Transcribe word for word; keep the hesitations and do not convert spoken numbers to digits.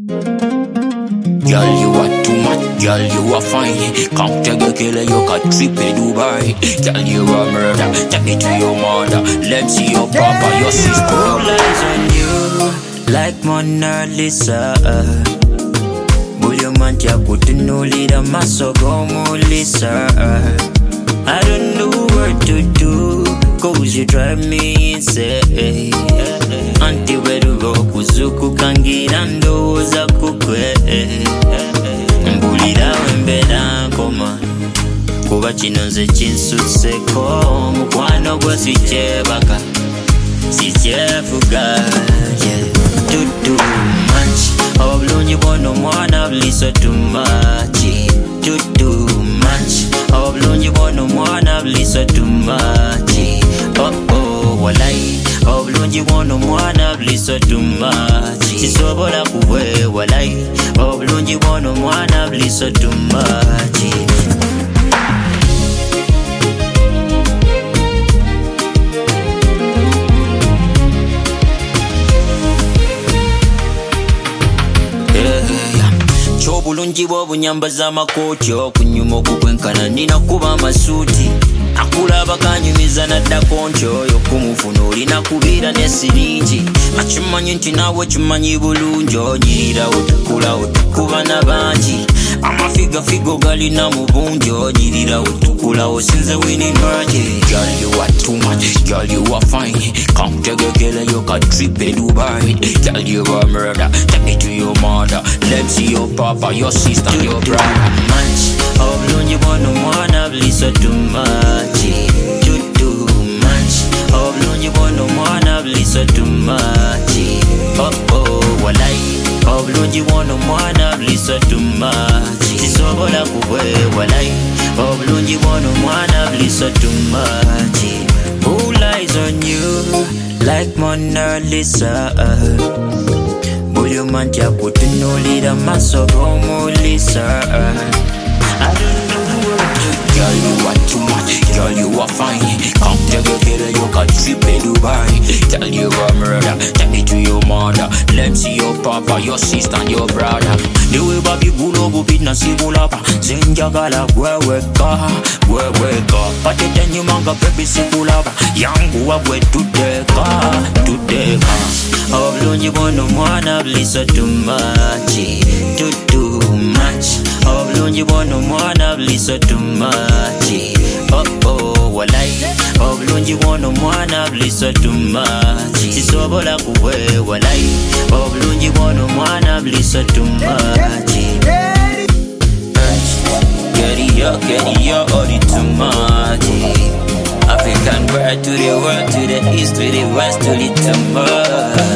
Girl, you are too much, girl, you are fine. Come take a killer, you can trip in Dubai. Girl, you are murder, take me to your mother. Let me see your papa, your sister. All eyes on you, like Mona Lisa. Bulyo mantia kutunuli da masogo mulisa. I don't know what to do, cause you drive me insane. Anti wedu go kuzuku kangira ndoza kukwe. Mbulira wembera koma kuba kino nze kinsuseko. Mukwano gwe sikyebaka sikyefuga, yeah. Too too much obulungi bwono mwana buliso too much. Too too much obulungi bwono mwana buliso too much. Oh oh walai obulungi bwono mwana buliso too much. Sisobola kuwe walai obulungi bwono mwana buliso too much. Chobulungi bw'obunyambaza amakotyo kunyuma okukwenkana nina kuba amasuuti. Akulaba kanyumiza naddako ntyoyo kumufuna olina kubiira ne siringi. Akimanyi nti naawe kimanyi bulungi onyirirawo tukulawo tukuba n'abangi. Amafiga figo galina mu bungi onyirirawo tukulawo sinze winning market. Girl, you are too much, girl, you are fine. Come take a killer, you can trip in Dubai. Girl, you are murder, take me to your mother. Let me see your papa, your sister, and your brother. Much obulungi bwono mwana buliso too much. Too too much obulungi bwono mwana buliso too much. Oh oh walai obulungi bwono mwana buliso too much. Sisobola kuwe walai obulungi bwono mwana buliso too much. All eyes on you, like Mona Lisa. Bulyo mantia kutunulira masogo mulisa. I don't know what to do. Girl, you are too much, girl, you are fine. Come take a killer, you can trip in Dubai. Girl, you are murder, take me to your mother. Let me see your papa, your sister, and your brother. The way baby bulo bubi na sibulapa. Zenjagala gweweka, gweweka. Pate tenyu manga baby sibulapa. Yangu wa gwe tudeka, tudeka. Obulungi bwono mwana buliso too much. Too too much obulungi bwono mwana buliso too much. Oh oh walai obulungi bwono mwana buliso too much. Sisobola kuwe walai obulungi bwono mwana buliso too much. Get it up, get it up, all it too much. African bird to the world, to the east, to the west, to the too much.